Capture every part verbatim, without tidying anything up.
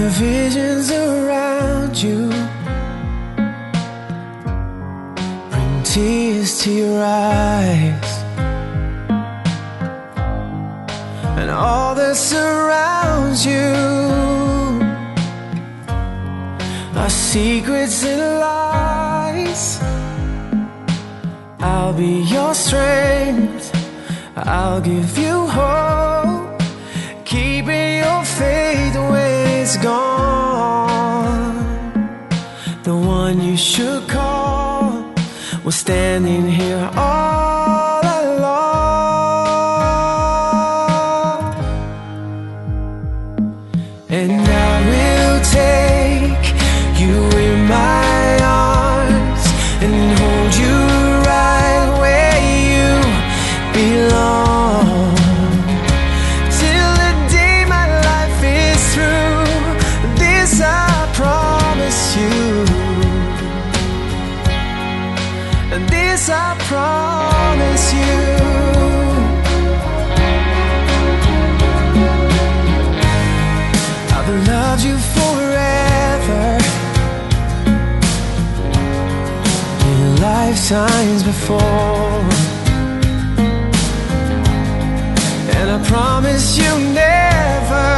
visions around you bring tears to your eyes, and all that surrounds you are secrets and lies. I'll be your strength, I'll give you hope, keeping your faith when it's gone. The one you should call was standing here all along. And I will take you in my arms and hold you right where you belong, till the day my life is through. This I promise you, and this I promise you. I've loved you forever, in lifetimes before, and I promise you never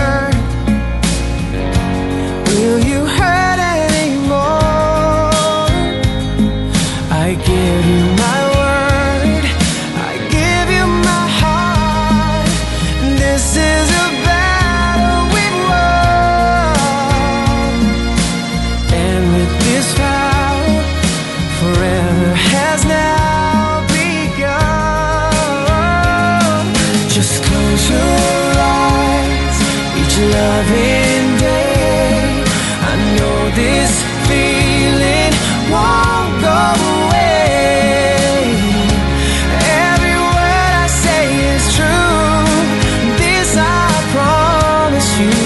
will you hurt anymore. I give you my word, I give you my heart. This is a battle we've won, and with this vow, forever has now begun. Just close your eyes each loving day. I know this feeling won't go away. Every word I say is true. This I promise you.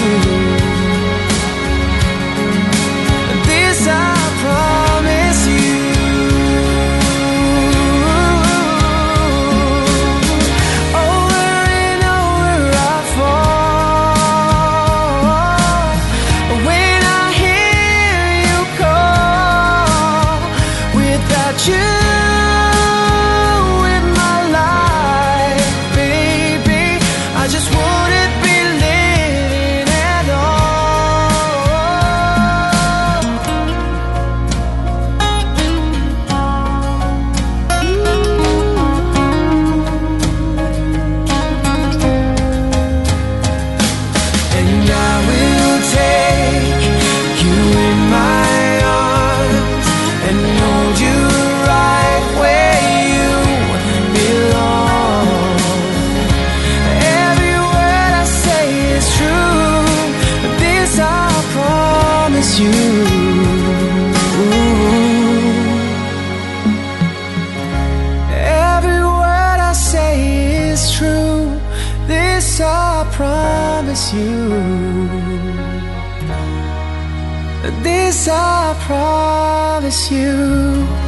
This I promise you. Over and over I fall when I hear you call. Without you in my life, baby, I just wouldn't be living at all. And I will take you in my arms and hold you right where you belong. Every word I say is true. This I promise you. Every word I say is true. This I promise you. This I promise you.